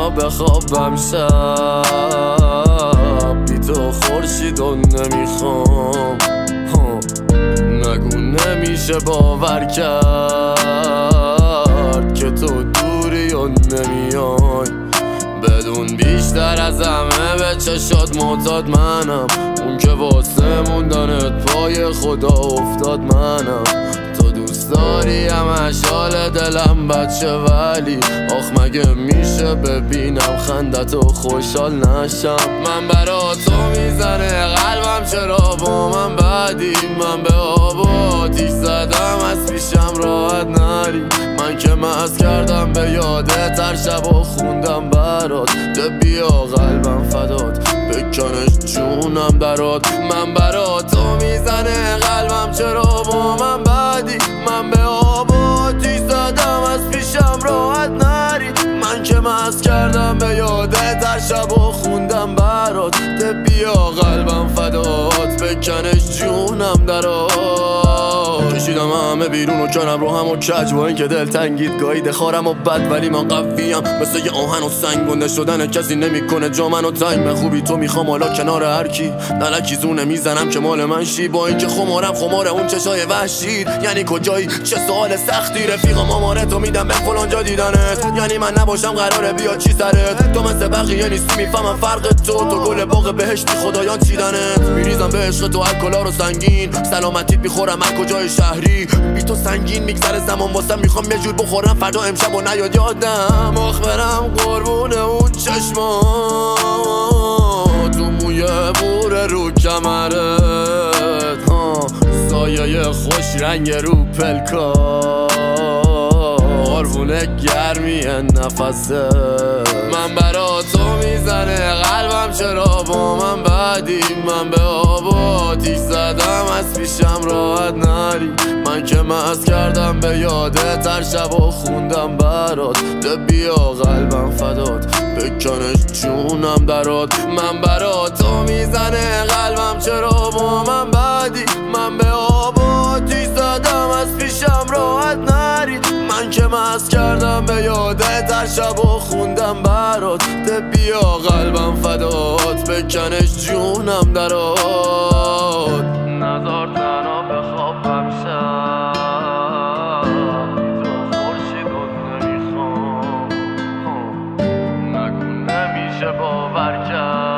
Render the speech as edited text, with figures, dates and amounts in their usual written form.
تنها بخوابم شب، بی تو خورشیدو نمیخوام. نگو نمیشه باور کرد که تو دوری و نمیای، بدون بیشتر از همه به چشات معتاد منم، اون که واسه موندنت پای خدا افتاد منم. تو دوست داری همش حال دلم بچه، ولی آخ مگه میشه ببینم خندتو خوشحال نشم؟ من برا تو میزنه قلبم، چرا با من بعدی؟ من به آب و آتیش زدم از پیشم راحت نری، من که مست کردم به یادت هر شب و خوندم برات، ده بیا قلبم فدات بکنش جونم درات. من برا تو میزنه قلبم، چرا با من بعدی؟ من به آب و آتیش زدم از پیشم راحت نری، من که مست کردم به یادت هر شب و خوندم برات، ده بیا قلبم فدات بکنش جونم درات. کشیدم همه بیرون و کنم رو هم و کج، با این که دل تنگید گاهی خارم و بد، ولی من قویم مثل یه آهن و سنگ، گنده شدن کسی نمیکنه جا منو تنگ. من خوبی تو میخوام حالا کنار هر کی، نلکی زونه میزنم که مال من شی، با این که خماره اون چشای وحشی. یعنی کجایی؟ چه سوال سختی، رفیقم آماره تو میدم به فلان جا دیدنت، یعنی من نباشم قراره بیا چی سرت؟ تو مثل بقیه نیستی میفهمم فرق تو گل باغ بهشتی خدایان چیدنت، میریزم به عشق تو الکلا رو سنگین، سلامتیت میخورم هر کجای شهری، بی تو سنگین میگذره زمان واسم، میخوام یه جور بخورم فردا امشب و نیاد یادم، آخ برم قربون اون چشمات، تو موی بوره رو کمرت، سایه خوش رنگ رو پلکات، قربونه گرمی نفسه. من برا تو میزنه قلبم، چرا با من بعدی؟ من به آب و آتیش زدم از پیشم راحت نری، من که مست کردم به یادت هر شب و خوندم برات، ده بیا قلبم فدات بکنش جونم درات. من برا تو میزنه قلبم، چرا با من بعدی؟ من به آب و آتیش زدم از پیشم راحت نری، من که مست کردم به یادت هر شب و خوندم برات، ده بیا قلبم فدات بکنش جونم درات. نزار تنها بخوابم شب، بی تو خورشیدو نمیخوام. نگو نمیشه باور کرد